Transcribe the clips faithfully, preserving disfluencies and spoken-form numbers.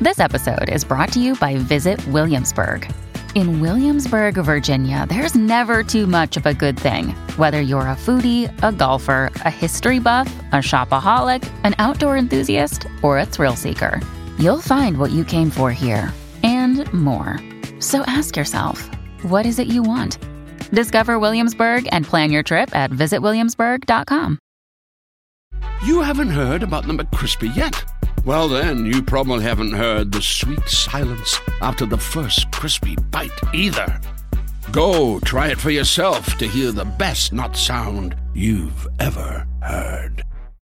This episode is brought to you by Visit Williamsburg. In Williamsburg, Virginia, there's never too much of a good thing. Whether you're a foodie, a golfer, a history buff, a shopaholic, an outdoor enthusiast, or a thrill seeker, you'll find what you came for here and more. So ask yourself, what is it you want? Discover Williamsburg and plan your trip at visit williamsburg dot com. You haven't heard about the McCrispy yet? Well then, you probably haven't heard the sweet silence after the first crispy bite either. Go try it for yourself to hear the best nut sound you've ever heard.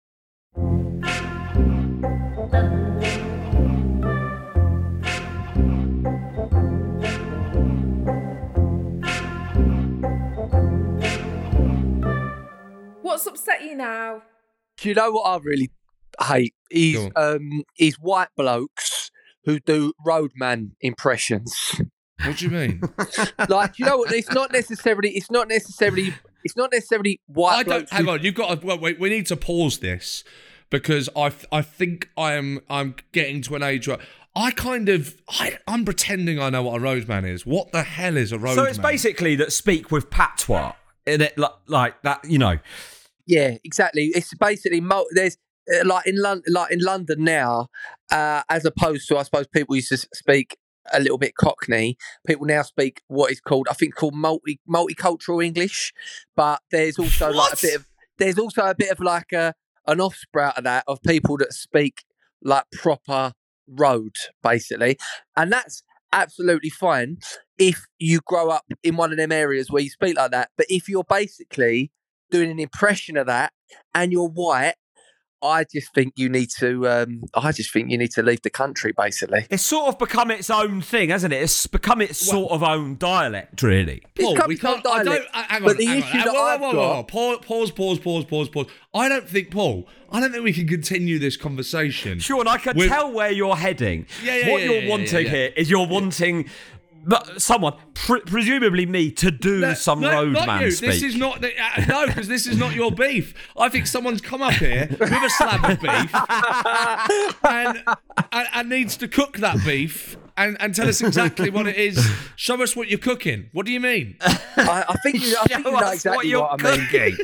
What's upset you now? Do you know what I really hate? Is um is white blokes who do roadman impressions. What do you mean? Like, you know what? It's not necessarily. It's not necessarily. It's not necessarily white I blokes. don't. Hang who, on. You've got. To, well, wait. We need to pause this because I. I think I am. I'm getting to an age where I kind of. I, I'm pretending I know what a roadman is. What the hell is a roadman? So it's basically that speak with patois in it, like, like that. You know. Yeah, exactly. It's basically mo- there's uh, like in London, like in London now, uh, as opposed to I suppose people used to speak a little bit Cockney. People now speak what is called I think called multi multicultural English, but there's also like a bit of there's also a bit of like a an offsprout of that of people that speak like proper road basically, and that's absolutely fine if you grow up in one of them areas where you speak like that. But if you're basically doing an impression of that and you're white, I just think you need to um, I just think you need to leave the country basically. It's sort of become its own thing, hasn't it? It's become its sort of own dialect, really. Paul, It's we can't. dialect, I don't. uh, Hang on. but the hang issue on. that Whoa, I've whoa, whoa, got- whoa. Pause. Pause. Pause. Pause. Pause. Pause. I don't think, Paul. I don't think we can continue this conversation. Sure, and I can with- tell where you're heading. Yeah, yeah, what yeah, you're yeah, wanting yeah. here is you're wanting but someone, pre- presumably me, to do No, some no, not roadman you. speak. This is not the, uh, no, because this is not your beef. I think someone's come up here with a slab of beef and, and, and needs to cook that beef and, and tell us exactly what it is. Show us what you're cooking. What do you mean? I, I think you, I think you Show know us exactly what you're what, I mean. cooking.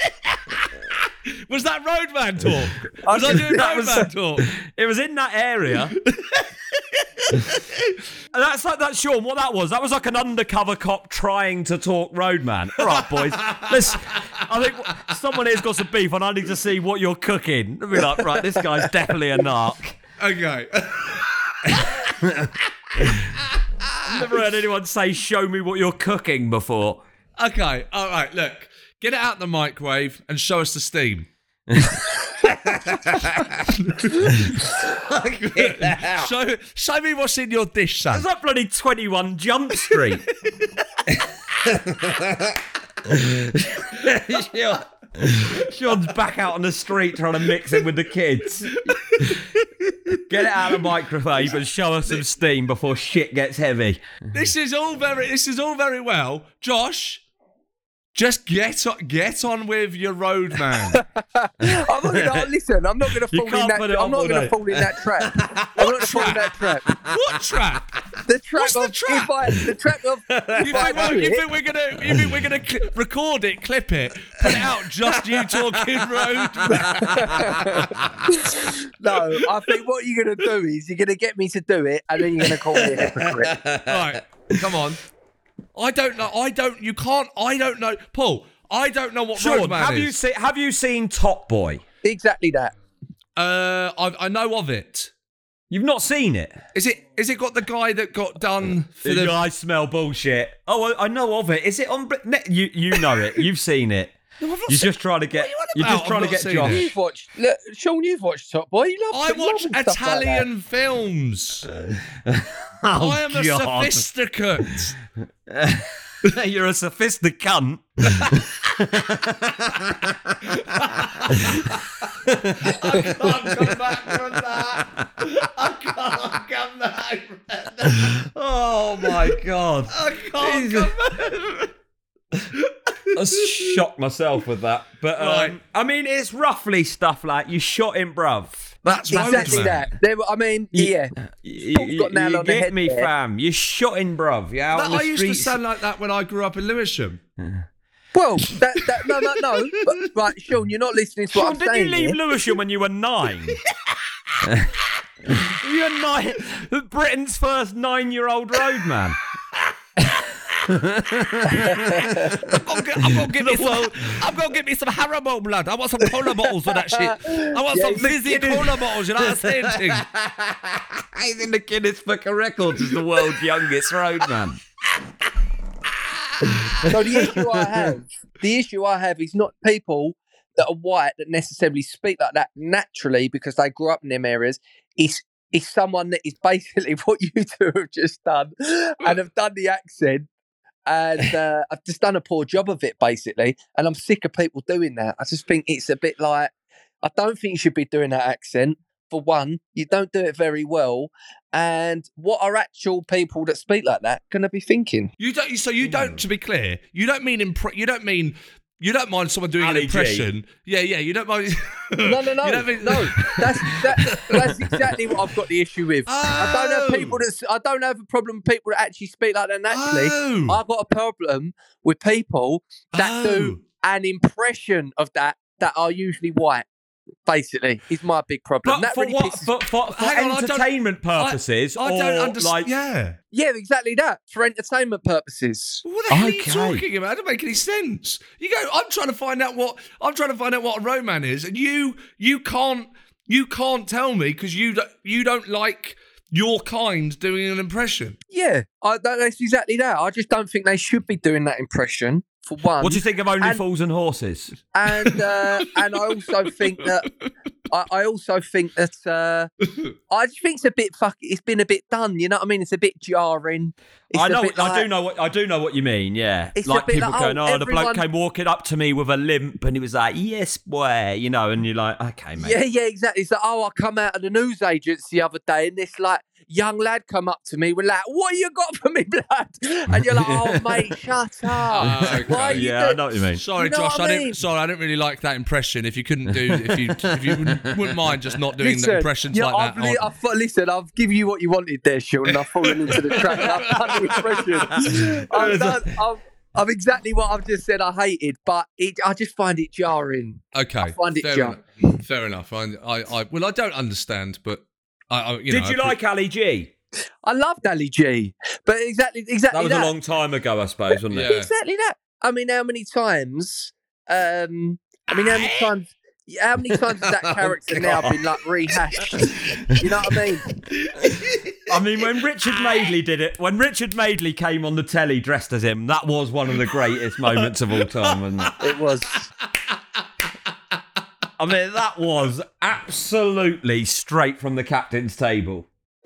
Was that roadman talk? Was I doing That roadman was- talk? It was in that area. And that's like that, Sean. What that was? That was like an undercover cop trying to talk roadman. All right, boys. Let's. I think someone here's got some beef, and I need to see what you're cooking. I'll be like, right, this guy's definitely a narc. Okay. I've never heard anyone say, "Show me what you're cooking" before. Okay. All right. Look, get it out the microwave and show us the steam. show, show me what's in your dish, son. Is that bloody twenty-one Jump Street? Sean- Sean's back out on the street trying to mix it with the kids. Get it out of the microwave and show us some steam before shit gets heavy. This is all very. This is all very well, Josh. Just get on, get on with your roadman. I'm not gonna listen. I'm not gonna You fall in can't that. put it I'm on not all gonna day. fall in that trap. I'm not gonna fall in that trap. What trap? The trap What's the of trap? if I, the trap of You if I think, well, do you it- think we're gonna? You think we're gonna cl- record it, clip it, put it out? Just you talking roadman. No, I think what you're gonna do is you're gonna get me to do it, and then you're gonna call me a hypocrite. Right, come on. I don't know. I don't. You can't. I don't know, Paul. I don't know what Sean, roadman have is. you seen? Have you seen Top Boy? Exactly that. Uh, I, I know of it. You've not seen it. Is it? Is it got the guy that got done for The the? guy smell bullshit. Oh, I, I know of it. Is it on? Br- Ne- You you know it. You've seen it. No, I've not You're seen- just trying to get. What are you on You're about? just trying I've to not get seen Josh. it. You've watched, look, Sean. You've watched Top Boy. You love. I you watch love stuff like Italian films. Oh, I am a God. sophisticate. You're a sophisticant. I can't come back from that. I can't come back from that. Oh my God. I can't come back. I shocked myself with that. But um, Right. I mean, it's roughly stuff like you shot him, bruv. That's exactly roadman. that. There, I mean, yeah. You, Paul's got you, nail you on the get head me, there. fam. You're shotting, bruv. You're out That, on the I used streets. to sound like that when I grew up in Lewisham. Well, that, that no, no, no. But, right, Sean, you're not listening to what Sean, I'm did saying. you leave here. Lewisham when you were nine? You're nine. Britain's first nine-year-old roadman. I'm gonna, I'm gonna get me some. I'm gonna get me some Haribo, blood. I want some cola bottles for that shit. I want Yeah, some he's fizzy cola bottles. You know what I'm saying? He's in the Guinness Book of Records as the world's youngest roadman. So the issue I have, the issue I have is not people that are white that necessarily speak like that naturally because they grew up in them areas. It's it's someone that is basically what you two have just done and have done the accent. And uh, I've just done a poor job of it, basically. And I'm sick of people doing that. I just think it's a bit like, I don't think you should be doing that accent. For one, you don't do it very well. And what are actual people that speak like that going to be thinking? You don't. So you don't. To be clear, you don't mean impre- You don't mean. You don't mind someone doing Ali an G. impression. Yeah, yeah. You don't mind. No, no, no, You don't mean- no. That's that, that's exactly what I've got the issue with. I don't have Oh. people that I don't have a problem with people that actually speak like that naturally. Oh. I've got a problem with people that do Oh. an impression of that that are usually white. Basically, is my big problem. But that for really what? pisses- For, for, for Hang on, I don't- entertainment purposes, I, I or don't understand. like Yeah. Yeah, exactly that for entertainment purposes. What the hell Okay. are you talking about? It doesn't make any sense. You go. I'm trying to find out what I'm trying to find out what a roadman is, and you you can't you can't tell me because you don't, you don't like your kind doing an impression. Yeah, I, that, that's exactly that. I just don't think they should be doing that impression. For one, what do you think of Only and- Fools and Horses? and uh, and I also think that I, I also think that uh, I just think it's a bit fuck. It's been a bit done. You know what I mean? It's a bit jarring. It's I a know. bit I like- do know what I do know what you mean. Yeah, It's a like bit people like, going, oh, "Oh, the bloke everyone- came walking up to me with a limp, and he was like, yes, boy," you know, and you're like, "Okay, mate." Yeah, yeah, exactly. It's like, oh, I come out of the news agents the other day, and this like young lad come up to me with like, "What you got for me, blood?" And you're like, "Oh, mate, shut up." Ah, okay. Why are you Yeah, I doing- know what you mean. Sorry, You know Josh. what I I, mean? didn't. Sorry, I didn't really like that impression. If you couldn't do, if you if you wouldn't, wouldn't mind just not doing the impressions yeah, like I've that. li- on- I've, thought- listen, I've given you what you wanted there, Sean, and I've fallen into the trap. And I've done the impression. I've done, I've, I've exactly what I've just said I hated, but it, I just find it jarring. Okay, I find it fair jarring. enough. Fair enough. I, I, I, well, I don't understand, but I, I you know, Did you I like Ali G? I loved Ali G, but exactly, exactly That was that. a long time ago, I suppose, wasn't it? Yeah. Exactly that. I mean, how many times? Um, I mean, how many times? How many times has that character now been like rehashed? You know what I mean? I mean, when Richard Madeley did it, when Richard Madeley came on the telly dressed as him, that was one of the greatest moments of all time, wasn't it? It was. I mean, that was absolutely straight from the captain's table.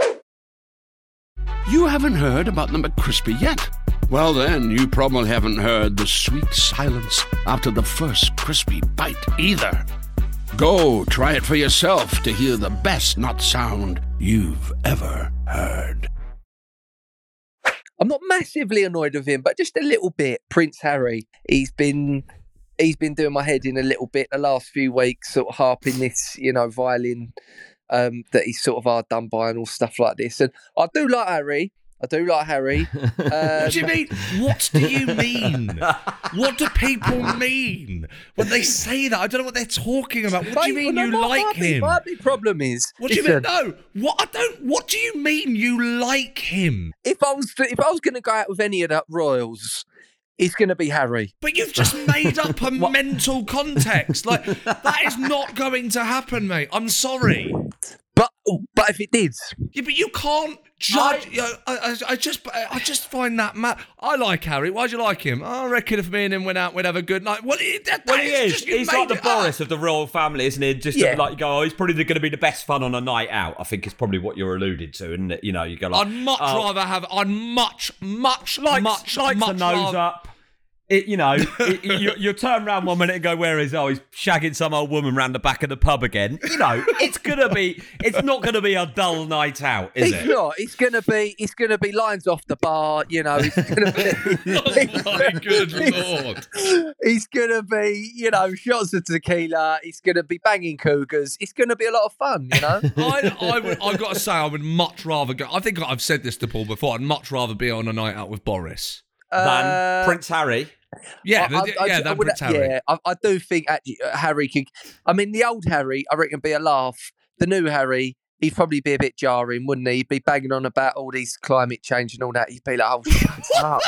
You haven't heard about the McCrispy yet? Well, then, you probably haven't heard the sweet silence after the first crispy bite either. Go try it for yourself to hear the best nut sound you've ever heard. I'm not massively annoyed with him, but just a little bit. Prince Harry, he's been he's been doing my head in a little bit the last few weeks, sort of harping this, you know, violin um, that he's sort of hard done by and all stuff like this. And I do like Harry. I do like Harry. Um, What do you mean? What do you mean? What do people mean when they say that? I don't know what they're talking about. What do you mate, mean well, you no, my- like my big- him? My big problem is. What do you mean? listen, No. What I don't. What do you mean you like him? If I was to, if I was going to go out with any of the royals, it's going to be Harry. But you've just made up a mental context. Like that is not going to happen, mate. I'm sorry. But but if it did, Yeah, but you can't judge. you know, I, I, I just, I just find that mad. I like Harry. Why do you like him? I reckon if me and him went out, we'd have a good night. Well, it, that, Well, that he is is. Just, you He's made like the it up. Boris of the royal family, isn't he? Just Yeah. like you go, oh, he's probably going to be the best fun on a night out. I think is probably what you're alluded to, isn't it? You know, you go like, I'd much oh, rather have. I'd much, much, likes, much, likes much a nose rather, up. It, you know, it, you, you turn around one minute and go, where is, oh, he's shagging some old woman round the back of the pub again. You know, it's going to be, it's not going to be a dull night out, is it's it? not. It's going to be, it's going to be lines off the bar, you know, it's going to be. Oh my good lord. It's going to be, you know, shots of tequila. It's going to be banging cougars. It's going to be a lot of fun, you know? I, I would, I've got to say, I would much rather go. I think I've said this to Paul before. I'd much rather be on a night out with Boris Than Uh, Prince Harry. Yeah, I- the- I- yeah, I than would- Prince Harry. Yeah, I, I do think actually uh, Harry could. I mean, the old Harry, I reckon, be a laugh. The new Harry, he'd probably be a bit jarring, wouldn't he? He'd be banging on about all these climate change and all that. He'd be like, "Oh, shut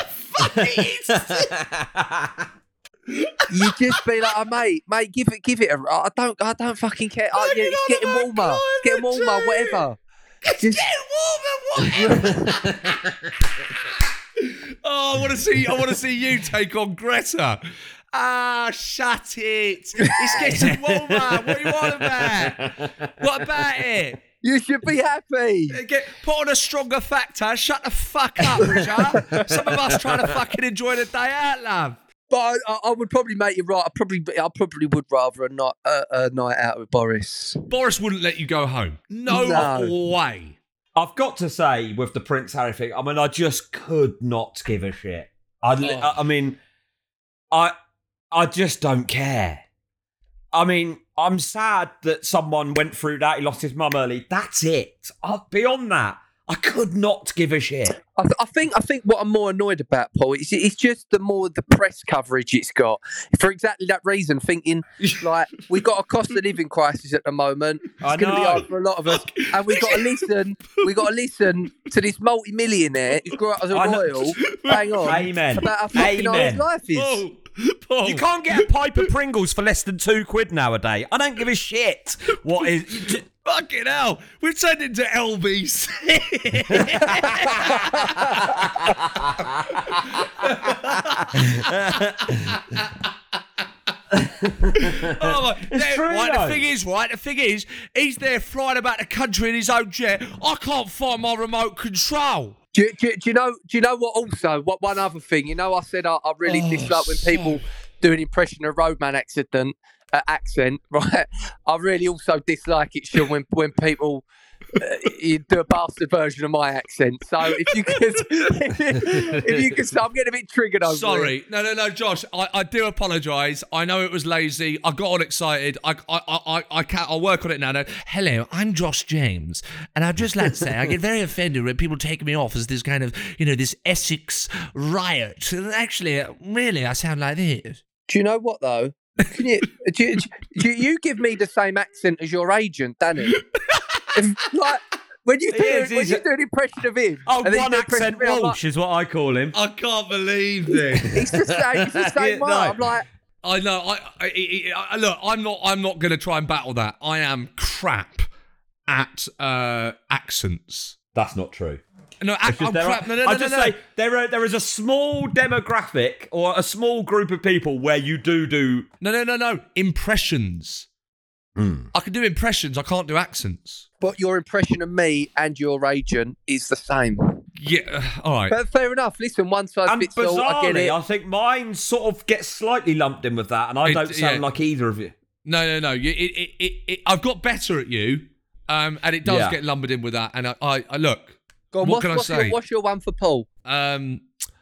up!" You'd just be like, oh, "Mate, mate, give it, give it a." I don't, I don't fucking care. Oh, yeah, it's getting warmer. It's getting warmer. Whatever. Just, Oh, I want to see. I want to see you take on Greta. Ah, shut it! It's getting warmer. What are you on about? What about it? you should be happy. Get put on a stronger factor. Shut the fuck up, Richard. Some of us trying to fucking enjoy the day out, love. But I, I, I would probably make you right. I probably, I probably would rather a night, a, a night out with Boris. Boris wouldn't let you go home. No, No. way. I've got to say, with the Prince Harry thing, I mean, I just could not give a shit. I, li- Oh. I mean, I, I just don't care. I mean, I'm sad that someone went through that. He lost his mum early. That's it. Uh, beyond that, I could not give a shit. I, th- I think I think what I'm more annoyed about, Paul, is it's just the more the press coverage it's got. For exactly that reason, thinking like we got a cost of living crisis at the moment. It's I going to be know. hard for a lot of us, and we got to listen. We got to listen to this multi-millionaire who grew up as a I know. royal. Hang on, Amen. about how fucking hard his Amen. life is. Paul, Paul. You can't get a pipe of Pringles for less than two quid nowadays. I don't give a shit. What is? Fucking hell. We're turned into L B C. Oh my, It's true, right, though. the thing is, right, the thing is, he's there flying about the country in his own jet. I can't find my remote control. Do, you- do, you- do you know? Do you know what? Also, what one other thing? You know, I said I, I really Oh, dislike when so- people do an impression of roadman accident uh, accent. Right? I really also dislike it, Sean, when when people uh, you do a bastard version of my accent. So if you could, if you could, so I'm getting a bit triggered over it. Sorry. No, no, no, Josh. I, I do apologise. I know it was lazy. I got all excited. I I I I, I can't, I'll work on it now. No. Hello, I'm Josh James. And I'd just like to say I get very offended when people take me off as this kind of, you know, this Essex riot. And actually, really, I sound like this. Do you know what though? Can you, do, you, do you give me the same accent as your agent, Danny? If, like when you do, He is, when he's you a- do an impression of him, Oh, and then you one do an impression accent of me, I'm like, Walsh is what I call him. I can't believe this. It's the same. It's the same Yeah, way. no. I'm like, I know. I, I, I, I look. I'm not. I'm not going to try and battle that. I am crap at uh, accents. That's not true. No, I, It's just I'm there crap. are- No, no, no, I no, just no. say there are there is a small demographic or a small group of people where you do do. No, no, no, no. Impressions. Hmm. I can do impressions. I can't do accents. but your impression of me and your agent is the same. Yeah. All right. But fair enough. Listen, one size And fits all. I get bizarrely, it. I think mine sort of gets slightly lumped in with that, and I It- don't sound yeah. like either of you. No, no, no. You, it, it, it, it, I've got better at you, um, and it does Yeah. get lumbered in with that. And I, I, I look. Go on, what what's, can I what's say? Your, what's your one for Paul? Um.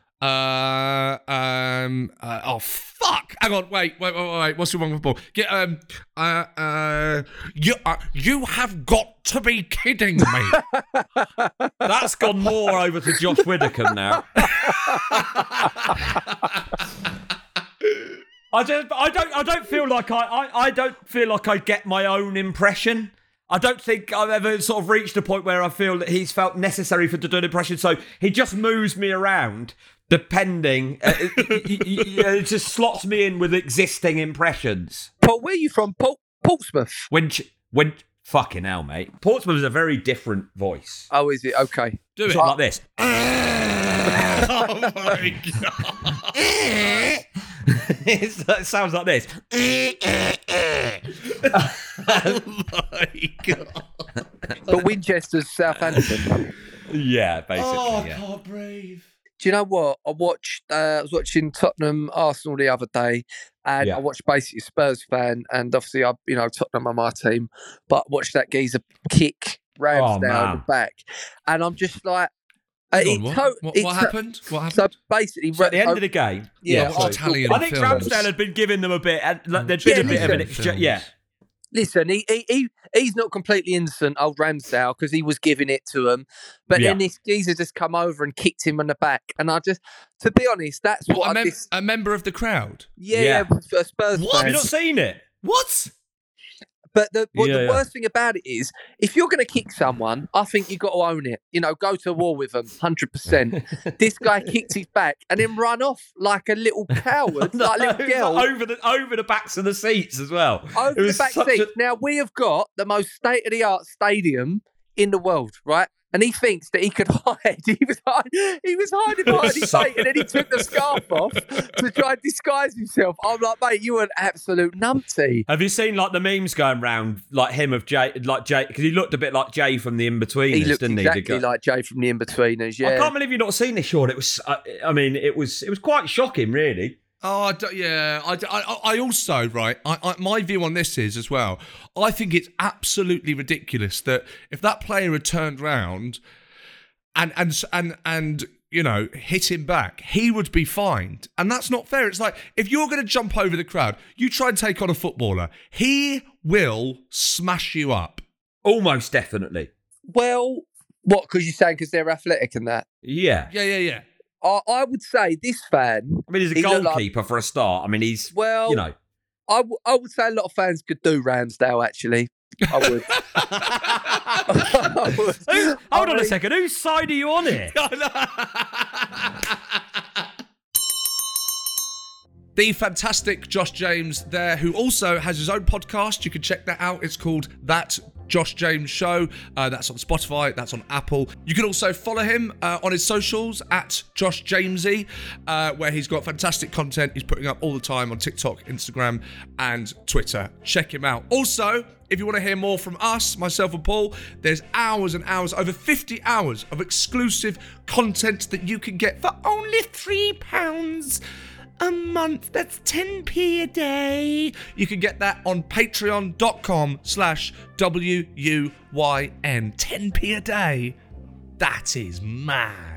Uh. Um. Uh, oh fuck! Hang on. Wait. Wait. Wait. Wait. wait. What's your one for Paul? Get. Um. Uh. Uh. You. Uh, you have got to be kidding me. That's gone more over to Josh Widdicombe now. I just, I don't, I don't feel like I, I, I don't feel like I get my own impression. I don't think I've ever sort of reached a point where I feel that he's felt necessary for to do an impression. So he just moves me around, depending. Uh, it, it- it- it just slots me in with existing impressions. Paul, where are you from? Paul, Portsmouth. When, ch- when, fucking hell, mate. Portsmouth is a very different voice. Oh, is it? Okay. Do it. Sort of like this. Oh my god. It's- it sounds like this. Oh my god. But Winchester's Southampton. Yeah, basically. Oh, I yeah. can't breathe. Do you know what? I watched. Uh, I was watching Tottenham Arsenal the other day, and Yeah. I watched basically a Spurs fan, and obviously I, you know, Tottenham are my team, but I watched that geezer kick Ramsdale in the man. back, and I'm just like, uh, Hang it on, what? to- What, it what to- happened? What happened? So basically, So at the end so- of the game, yeah, I watched I- Italian I think films. Ramsdale had been giving them a bit. and, like, There'd been Yeah, a bit of an listen. exchange. Yeah. Listen, he, he, he he's not completely innocent, old Ramsdale, because he was giving it to him. But Yeah. then this geezer just come over and kicked him on the back, and I just, to be honest, that's what, What, a, I mem- dis- a member of the crowd? yeah, Yeah. yeah, for Spurs What? Have you fans. not seen it? What? But the what Yeah, the yeah. worst thing about it is, if you're going to kick someone, I think you got to own it. You know, go to war with them, hundred percent. This guy kicked his back and then run off like a little coward, like a little It was girl. like over the over the backs of the seats as well. over It the was back such seat. a- Now we have got the most state of the art stadium in the world, right? And he thinks that he could hide. He was hide- he was hiding behind his So- mate, and then he took the scarf off to try and disguise himself. I'm like, mate, you an absolute numpty. Have you seen like the memes going round, like him of Jay, like Jay, because he looked a bit like Jay from the Inbetweeners, He looked didn't exactly he? The guy- like Jay from the Inbetweeners. Yeah, I can't believe you've not seen this, Sean. It was, uh, I mean, it was, it was quite shocking, really. Oh, I don't- yeah. I, I, I also, right, I, I, my view on this is as well, I think it's absolutely ridiculous that if that player had turned round and, and, and, and, you know, hit him back, he would be fined. And that's not fair. It's like, if you're going to jump over the crowd, you try and take on a footballer, he will smash you up. Almost definitely. Well, what? Because you're saying because they're athletic and that. Yeah. Yeah, yeah, yeah. I, I would say this fan. I mean, he's a He looked like- goalkeeper for a start. I mean, he's, Well, you know. I, w- I would say a lot of fans could do Ramsdale. Actually, I would. I would. Who's- I hold on a mean, second. Whose side are you on here? The fantastic Josh James there, who also has his own podcast. You can check that out. It's called That Josh James Show. Uh, that's on Spotify. That's on Apple. You can also follow him uh, on his socials at Josh Jamesy, uh, where he's got fantastic content. He's putting up all the time on TikTok, Instagram, and Twitter. Check him out. Also, if you want to hear more from us, myself and Paul, there's hours and hours, over fifty hours of exclusive content that you can get for only three pounds a month. That's ten p a day. You can get that on patreon.com slash W U Y N. ten p a day. That is mad.